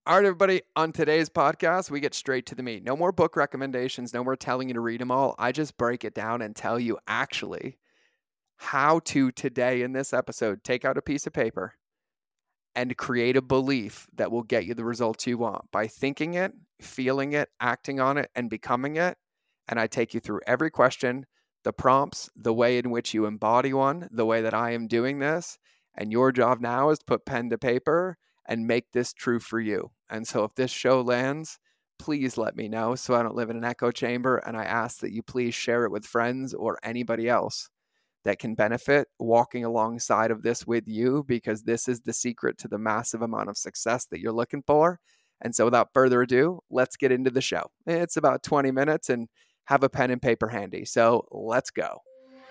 All right, everybody, on today's podcast, we get straight to the meat. No more book recommendations, no more telling you to read them all. I just break it down and tell you actually how to today in this episode take out a piece of paper and create a belief that will get you the results you want by thinking it, feeling it, acting on it, and becoming it. And I take you through every question, the prompts, the way in which you embody one, the way that I am doing this. And your job now is to put pen to paper and make this true for you. And so if this show lands, please let me know so I don't live in an echo chamber. And I ask that you please share it with friends or anybody else that can benefit walking alongside of this with you, because this is the secret to the massive amount of success that you're looking for. And so without further ado, let's get into the show. It's about 20 minutes and have a pen and paper handy. So let's go.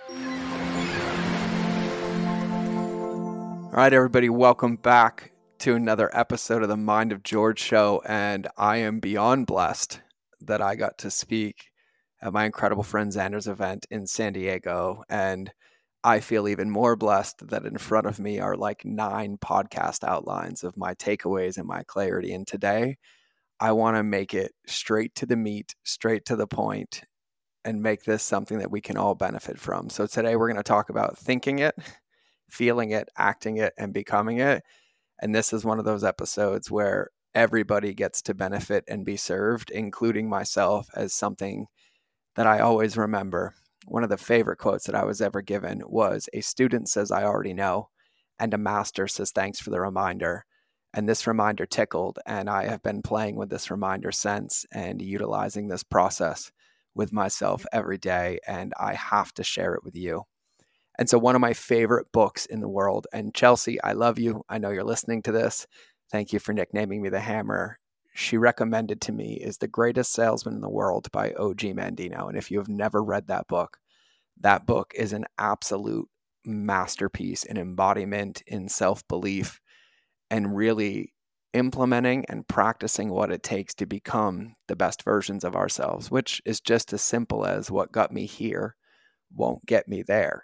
All right, everybody, welcome back to another episode of the Mind of George show. And I am beyond blessed that I got to speak at my incredible friend Xander's event in San Diego. And I feel even more blessed that in front of me are like 9 podcast outlines of my takeaways and my clarity. And today I want to make it straight to the meat, straight to the point, and make this something that we can all benefit from. So today we're going to talk about thinking it, feeling it, acting it, and becoming it. And this is one of those episodes where everybody gets to benefit and be served, including myself, as something that I always remember. One of the favorite quotes that I was ever given was, "A student says, I already know, and a master says, thanks for the reminder." And this reminder tickled, and I have been playing with this reminder since and utilizing this process with myself every day, and I have to share it with you. And so one of my favorite books in the world, and Chelsea, I love you. I know you're listening to this. Thank you for nicknaming me the Hammer. She recommended to me is The Greatest Salesman in the World by O.G. Mandino. And if you have never read that book is an absolute masterpiece in embodiment, in self-belief, and really implementing and practicing what it takes to become the best versions of ourselves, which is just as simple as what got me here won't get me there.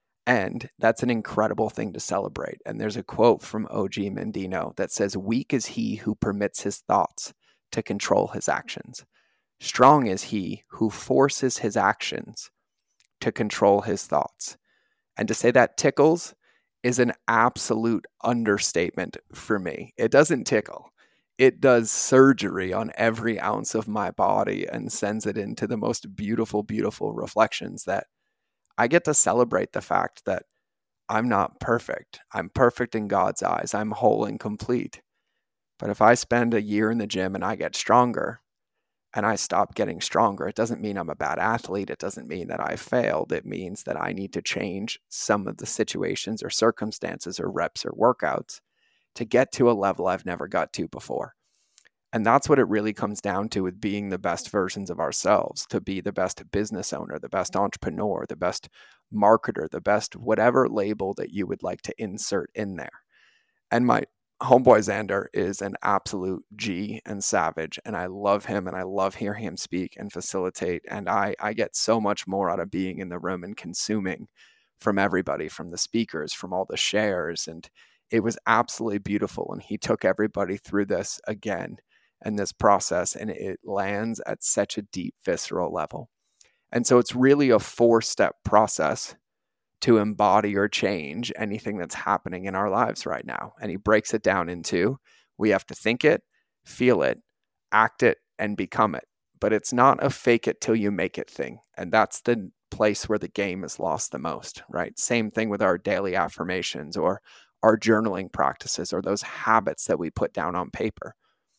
And that's an incredible thing to celebrate. And there's a quote from O.G. Mandino that says, "Weak is he who permits his thoughts to control his actions. Strong is he who forces his actions to control his thoughts." And to say that tickles is an absolute understatement for me. It doesn't tickle. It does surgery on every ounce of my body and sends it into the most beautiful, beautiful reflections that I get to celebrate the fact that I'm not perfect. I'm perfect in God's eyes. I'm whole and complete. But if I spend a year in the gym and I get stronger and I stop getting stronger, it doesn't mean I'm a bad athlete. It doesn't mean that I failed. It means that I need to change some of the situations or circumstances or reps or workouts to get to a level I've never got to before. And that's what it really comes down to with being the best versions of ourselves, to be the best business owner, the best entrepreneur, the best marketer, the best whatever label that you would like to insert in there. And my homeboy Xander is an absolute G and savage, and I love him and I love hearing him speak and facilitate. And I get so much more out of being in the room and consuming from everybody, from the speakers, from all the shares. And it was absolutely beautiful. And he took everybody through this again and this process, and it lands at such a deep, visceral level. And so it's really a 4-step process to embody or change anything that's happening in our lives right now. And he breaks it down into, we have to think it, feel it, act it, and become it. But it's not a fake it till you make it thing. And that's the place where the game is lost the most, right? Same thing with our daily affirmations or our journaling practices or those habits that we put down on paper.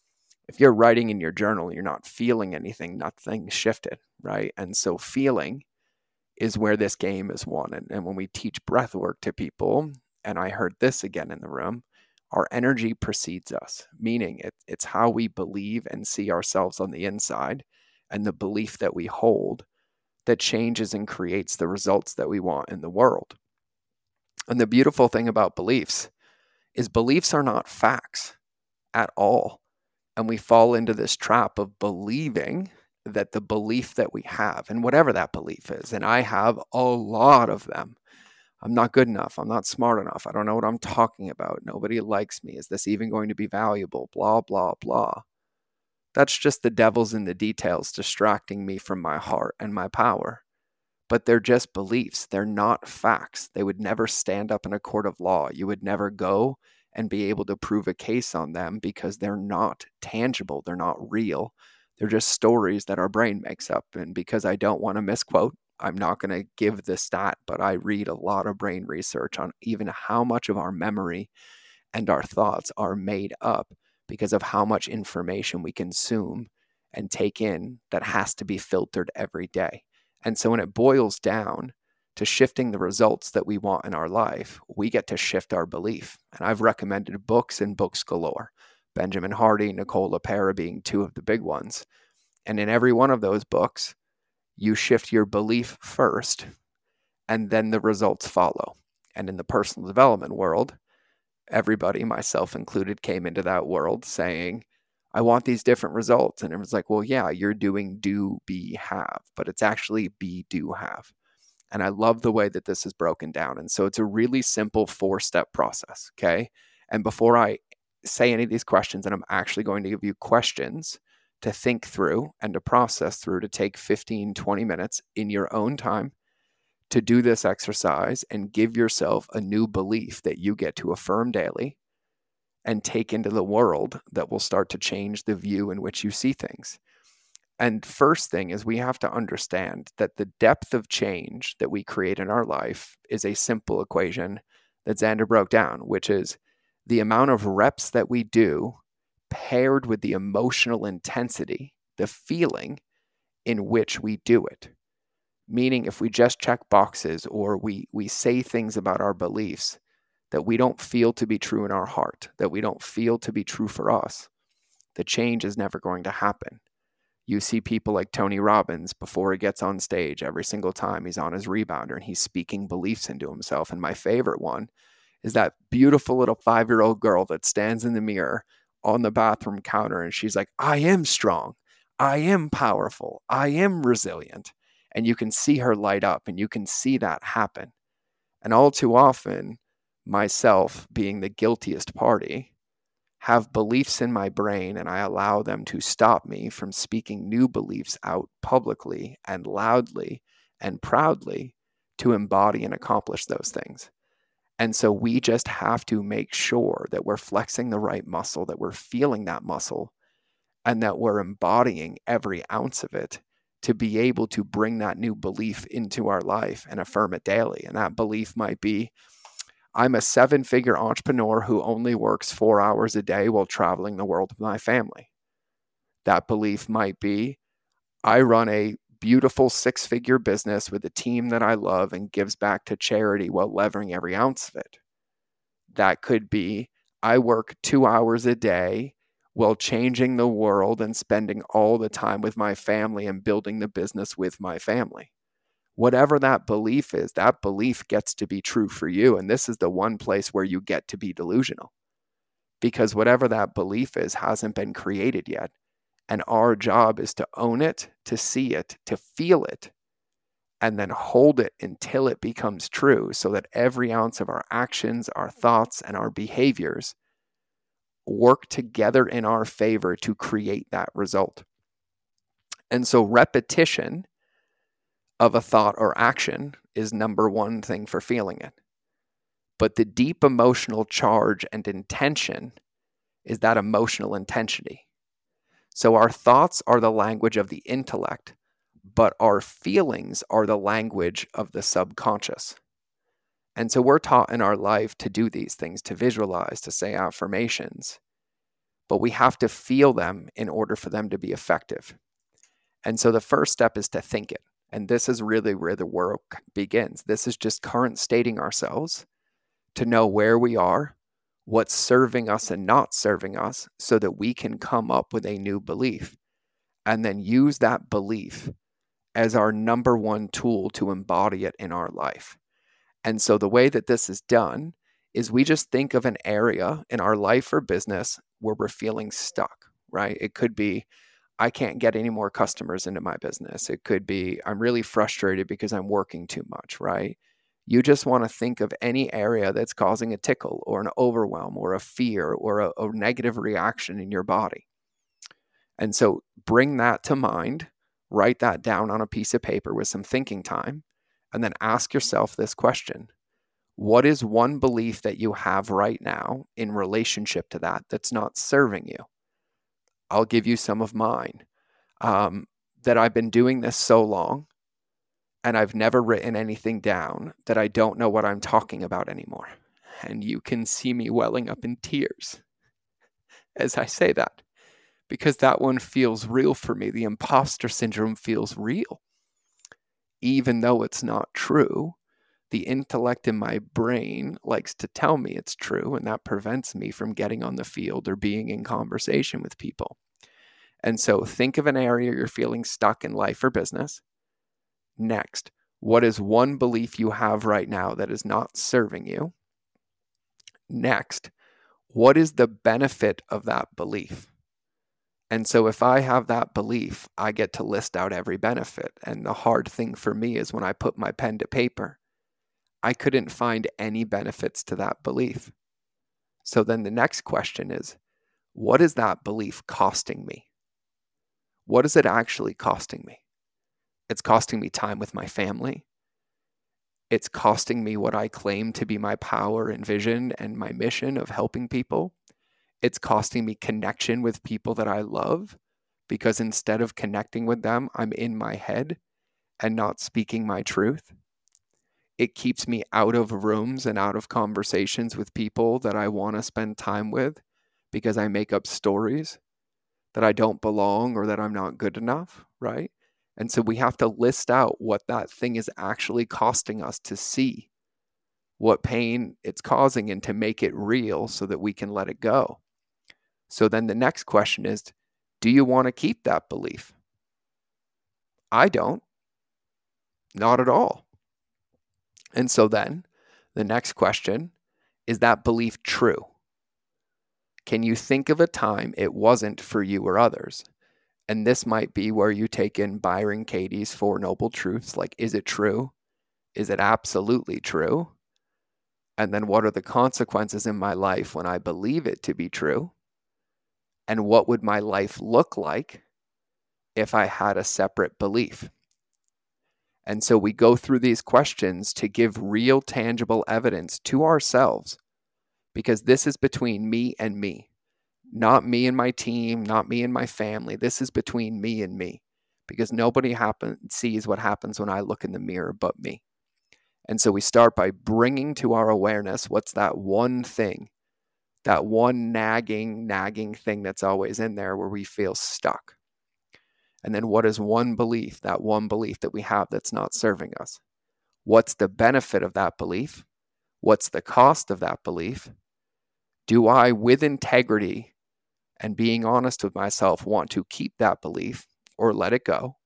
If you're writing in your journal, you're not feeling anything, nothing shifted, right? And so feeling is where this game is won. And when we teach breath work to people, and I heard this again in the room, our energy precedes us, meaning it's how we believe and see ourselves on the inside and the belief that we hold that changes and creates the results that we want in the world. And the beautiful thing about beliefs is beliefs are not facts at all. And we fall into this trap of believing that the belief that we have, and whatever that belief is, and I have a lot of them. I'm not good enough. I'm not smart enough. I don't know what I'm talking about. Nobody likes me. Is this even going to be valuable? Blah, blah, blah. That's just the devil's in the details distracting me from my heart and my power. But they're just beliefs. They're not facts. They would never stand up in a court of law. You would never go and be able to prove a case on them because they're not tangible. They're not real. They're just stories that our brain makes up. And because I don't want to misquote, I'm not going to give the stat, but I read a lot of brain research on even how much of our memory and our thoughts are made up because of how much information we consume and take in that has to be filtered every day. And so when it boils down to shifting the results that we want in our life, we get to shift our belief. And I've recommended books and books galore. Benjamin Hardy, Nicole LePera being two of the big ones. And in every one of those books, you shift your belief first, and then the results follow. And in the personal development world, everybody, myself included, came into that world saying, I want these different results. And it was like, well, yeah, you're doing do, be, have, but it's actually be, do, have. And I love the way that this is broken down. And so it's a really simple 4-step process. Okay. And before I say any of these questions, and I'm actually going to give you questions to think through and to process through, to take 15, 20 minutes in your own time to do this exercise and give yourself a new belief that you get to affirm daily and take into the world that will start to change the view in which you see things. And first thing is, we have to understand that the depth of change that we create in our life is a simple equation that Xander broke down, which is the amount of reps that we do paired with the emotional intensity, the feeling in which we do it. Meaning, if we just check boxes or we say things about our beliefs that we don't feel to be true in our heart, that we don't feel to be true for us, the change is never going to happen. You see people like Tony Robbins, before he gets on stage, every single time he's on his rebounder and he's speaking beliefs into himself. And my favorite one is that beautiful little 5-year-old girl that stands in the mirror on the bathroom counter and she's like, I am strong. I am powerful. I am resilient. And you can see her light up and you can see that happen. And all too often, myself being the guiltiest party, have beliefs in my brain and I allow them to stop me from speaking new beliefs out publicly and loudly and proudly to embody and accomplish those things. And so we just have to make sure that we're flexing the right muscle, that we're feeling that muscle, and that we're embodying every ounce of it to be able to bring that new belief into our life and affirm it daily. And that belief might be, I'm a 7-figure entrepreneur who only works 4 hours a day while traveling the world with my family. That belief might be, I run a beautiful 6-figure business with a team that I love and gives back to charity while leveraging every ounce of it. That could be, I work 2 hours a day while changing the world and spending all the time with my family and building the business with my family. Whatever that belief is, that belief gets to be true for you. And this is the one place where you get to be delusional, because whatever that belief is hasn't been created yet. And our job is to own it, to see it, to feel it, and then hold it until it becomes true, so that every ounce of our actions, our thoughts, and our behaviors work together in our favor to create that result. And so repetition of a thought or action is number one thing for feeling it. But the deep emotional charge and intention is that emotional intensity. So our thoughts are the language of the intellect, but our feelings are the language of the subconscious. And so we're taught in our life to do these things, to visualize, to say affirmations, but we have to feel them in order for them to be effective. And so the first step is to think it. And this is really where the work begins. This is just current stating ourselves to know where we are, what's serving us and not serving us, so that we can come up with a new belief and then use that belief as our number one tool to embody it in our life. And so the way that this is done is we just think of an area in our life or business where we're feeling stuck, right? It could be, I can't get any more customers into my business. It could be, I'm really frustrated because I'm working too much, right? You just want to think of any area that's causing a tickle or an overwhelm or a fear or a negative reaction in your body. And so bring that to mind, write that down on a piece of paper with some thinking time, and then ask yourself this question. What is one belief that you have right now in relationship to that that's not serving you? I'll give you some of mine. That I've been doing this so long and I've never written anything down that I don't know what I'm talking about anymore. And you can see me welling up in tears as I say that, because that one feels real for me. The imposter syndrome feels real. Even though it's not true, the intellect in my brain likes to tell me it's true, and that prevents me from getting on the field or being in conversation with people. And so think of an area you're feeling stuck in life or business. Next, what is one belief you have right now that is not serving you? Next, what is the benefit of that belief? And so if I have that belief, I get to list out every benefit. And the hard thing for me is when I put my pen to paper, I couldn't find any benefits to that belief. So then the next question is, what is that belief costing me? What is it actually costing me? It's costing me time with my family. It's costing me what I claim to be my power and vision and my mission of helping people. It's costing me connection with people that I love, because instead of connecting with them, I'm in my head and not speaking my truth. It keeps me out of rooms and out of conversations with people that I want to spend time with because I make up stories that I don't belong or that I'm not good enough, right? And so we have to list out what that thing is actually costing us to see what pain it's causing and to make it real so that we can let it go. So then the next question is, do you want to keep that belief? I don't. Not at all. And so then the next question, is that belief true? Can you think of a time it wasn't for you or others? And this might be where you take in Byron Katie's Four Noble Truths, like, is it true? Is it absolutely true? And then what are the consequences in my life when I believe it to be true? And what would my life look like if I had a separate belief? And so we go through these questions to give real, tangible evidence to ourselves, because this is between me and me. Not me and my team, not me and my family. This is between me and me, because nobody sees what happens when I look in the mirror but me. And so we start by bringing to our awareness what's that one thing, that one nagging thing that's always in there where we feel stuck. And then what is one belief that we have that's not serving us? What's the benefit of that belief? What's the cost of that belief? Do I, with integrity and being honest with myself, want to keep that belief or let it go?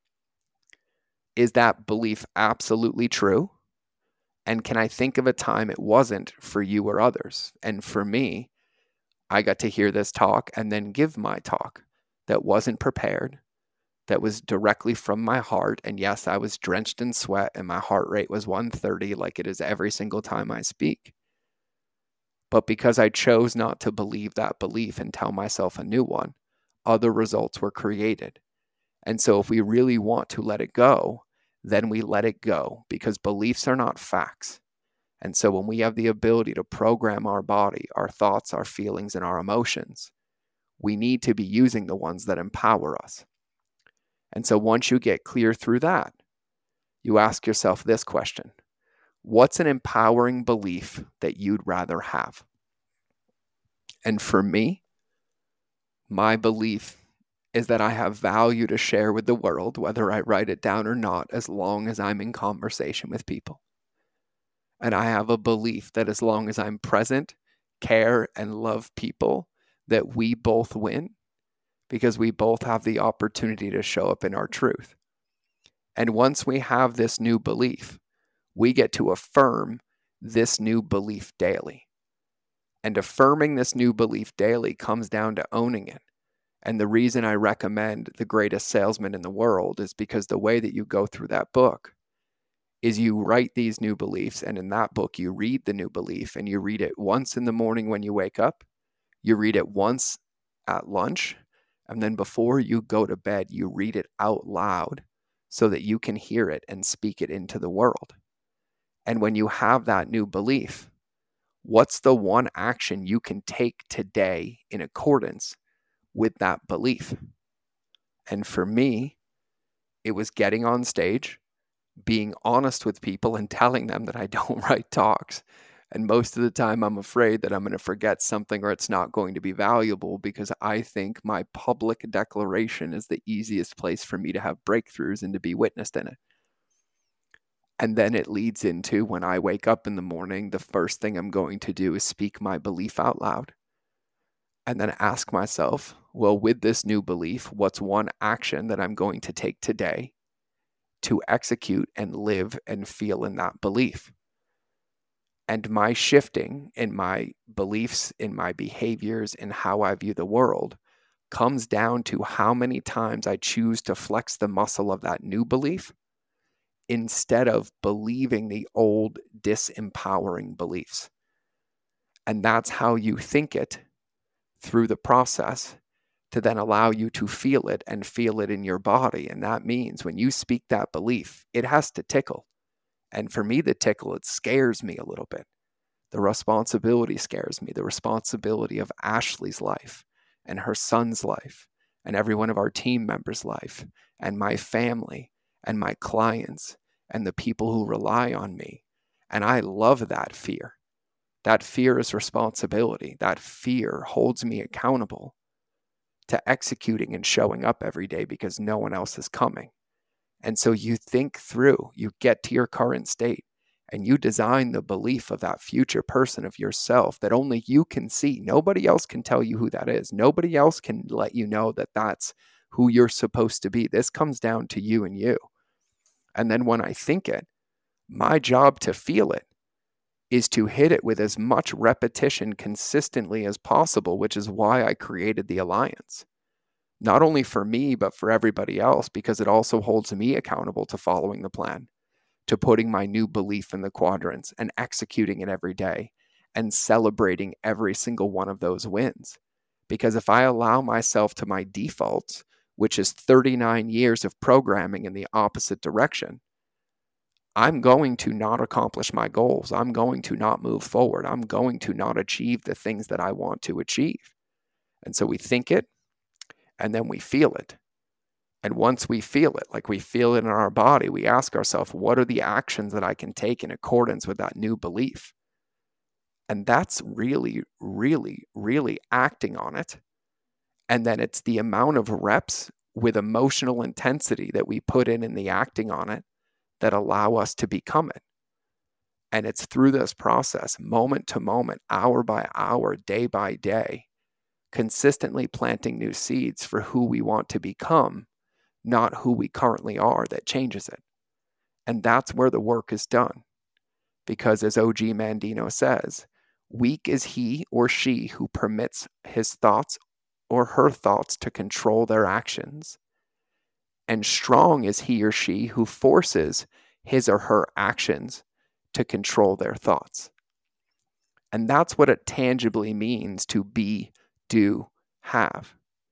Is that belief absolutely true? And can I think of a time it wasn't for you or others? And for me, I got to hear this talk and then give my talk that wasn't prepared, that was directly from my heart. And yes, I was drenched in sweat and my heart rate was 130 like it is every single time I speak. But because I chose not to believe that belief and tell myself a new one, other results were created. And so if we really want to let it go, then we let it go, because beliefs are not facts. And so when we have the ability to program our body, our thoughts, our feelings, and our emotions, we need to be using the ones that empower us. And so once you get clear through that, you ask yourself this question: what's an empowering belief that you'd rather have? And for me, my belief is that I have value to share with the world, whether I write it down or not, as long as I'm in conversation with people. And I have a belief that as long as I'm present, care, and love people, that we both win, because we both have the opportunity to show up in our truth. And once we have this new belief, we get to affirm this new belief daily. And affirming this new belief daily comes down to owning it. And the reason I recommend The Greatest Salesman in the World is because the way that you go through that book is you write these new beliefs, and in that book, you read the new belief, and you read it once in the morning when you wake up, you read it once at lunch, and then before you go to bed, you read it out loud so that you can hear it and speak it into the world. And when you have that new belief, what's the one action you can take today in accordance with that belief? And for me, it was getting on stage, being honest with people and telling them that I don't write talks. And most of the time, I'm afraid that I'm going to forget something or it's not going to be valuable, because I think my public declaration is the easiest place for me to have breakthroughs and to be witnessed in it. And then it leads into, when I wake up in the morning, the first thing I'm going to do is speak my belief out loud. And then ask myself, well, with this new belief, what's one action that I'm going to take today to execute and live and feel in that belief? And my shifting in my beliefs, in my behaviors, in how I view the world comes down to how many times I choose to flex the muscle of that new belief instead of believing the old disempowering beliefs. And that's how you think it through the process to then allow you to feel it and feel it in your body. And that means when you speak that belief, it has to tickle. And for me, the tickle, it scares me a little bit. The responsibility scares me, the responsibility of Ashley's life and her son's life and every one of our team members' life and my family and my clients and the people who rely on me. And I love that fear. That fear is responsibility. That fear holds me accountable to executing and showing up every day because no one else is coming. And so you think through, you get to your current state, and you design the belief of that future person of yourself that only you can see. Nobody else can tell you who that is. Nobody else can let you know that that's who you're supposed to be. This comes down to you and you. And then when I think it, my job to feel it is to hit it with as much repetition consistently as possible, which is why I created the Alliance. Not only for me, but for everybody else, because it also holds me accountable to following the plan, to putting my new belief in the quadrants and executing it every day and celebrating every single one of those wins. Because if I allow myself to my defaults, which is 39 years of programming in the opposite direction, I'm going to not accomplish my goals. I'm going to not move forward. I'm going to not achieve the things that I want to achieve. And so we think it, and then we feel it. And once we feel it, like we feel it in our body, we ask ourselves, what are the actions that I can take in accordance with that new belief? And that's really, really, really acting on it. And then it's the amount of reps with emotional intensity that we put in the acting on it that allow us to become it. And it's through this process, moment to moment, hour by hour, day by day, consistently planting new seeds for who we want to become, not who we currently are, that changes it. And that's where the work is done. Because as OG Mandino says, weak is he or she who permits his thoughts or her thoughts to control their actions. And strong is he or she who forces his or her actions to control their thoughts. And that's what it tangibly means to be, do, have.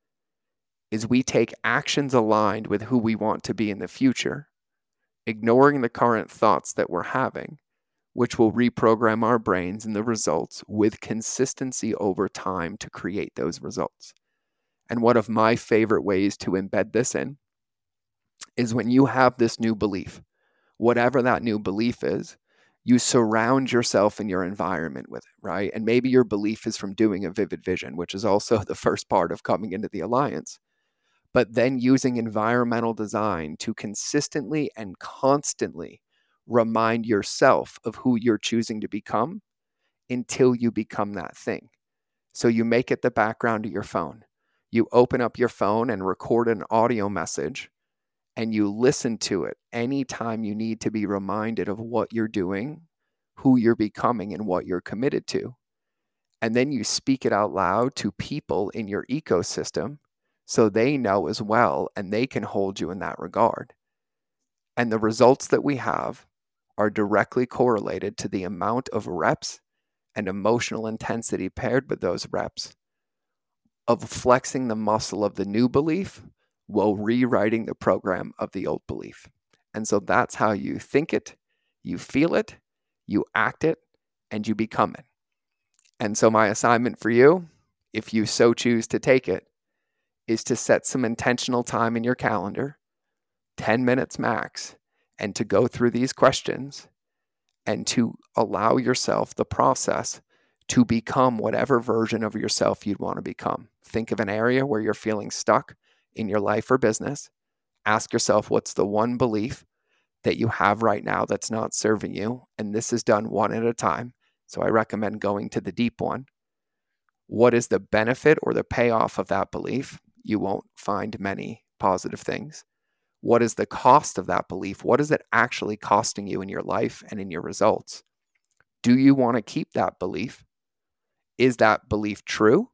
Is we take actions aligned with who we want to be in the future, ignoring the current thoughts that we're having, which will reprogram our brains and the results with consistency over time to create those results. And one of my favorite ways to embed this in is when you have this new belief, whatever that new belief is, you surround yourself in your environment with it, right? And maybe your belief is from doing a vivid vision, which is also the first part of coming into the Alliance. But then using environmental design to consistently and constantly remind yourself of who you're choosing to become until you become that thing. So you make it the background of your phone. You open up your phone and record an audio message, and you listen to it anytime you need to be reminded of what you're doing, who you're becoming, and what you're committed to. And then you speak it out loud to people in your ecosystem so they know as well, and they can hold you in that regard. And the results that we have are directly correlated to the amount of reps and emotional intensity paired with those reps of flexing the muscle of the new belief while rewriting the program of the old belief. And so that's how you think it, you feel it, you act it, and you become it. And so my assignment for you, if you so choose to take it, is to set some intentional time in your calendar, 10 minutes max, and to go through these questions and to allow yourself the process to become whatever version of yourself you'd want to become. Think of an area where you're feeling stuck in your life or business. Ask yourself, what's the one belief that you have right now that's not serving you? And this is done one at a time. So I recommend going to the deep one. What is the benefit or the payoff of that belief? You won't find many positive things. What is the cost of that belief? What is it actually costing you in your life and in your results? Do you want to keep that belief? Is that belief true?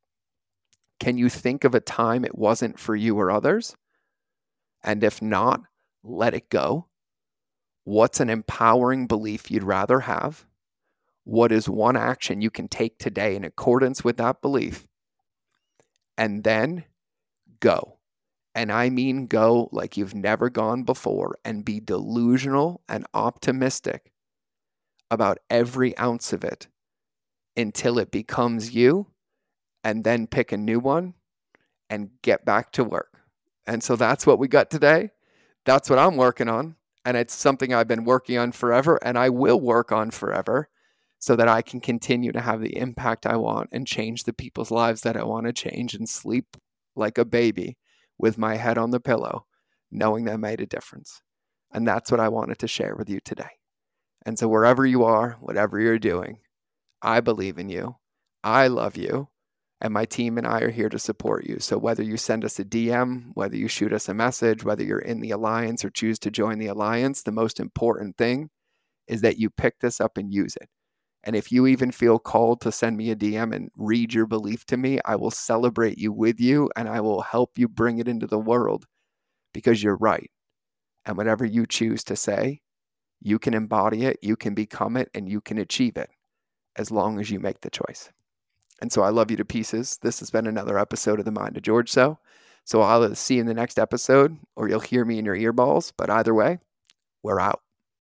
Can you think of a time it wasn't for you or others? And if not, let it go. What's an empowering belief you'd rather have? What is one action you can take today in accordance with that belief? And then go. And I mean go like you've never gone before, and be delusional and optimistic about every ounce of it until it becomes you, and then pick a new one and get back to work. And so that's what we got today. That's what I'm working on. And it's something I've been working on forever, and I will work on forever so that I can continue to have the impact I want and change the people's lives that I want to change and sleep like a baby with my head on the pillow, knowing that I made a difference. And that's what I wanted to share with you today. And so wherever you are, whatever you're doing, I believe in you. I love you. And my team and I are here to support you. So whether you send us a DM, whether you shoot us a message, whether you're in the Alliance or choose to join the Alliance, the most important thing is that you pick this up and use it. And if you even feel called to send me a DM and read your belief to me, I will celebrate you with you, and I will help you bring it into the world, because you're right. And whatever you choose to say, you can embody it, you can become it, and you can achieve it as long as you make the choice. And so I love you to pieces. This has been another episode of the Mind of George Show. So I'll see you in the next episode, or you'll hear me in your earballs. But either way, we're out.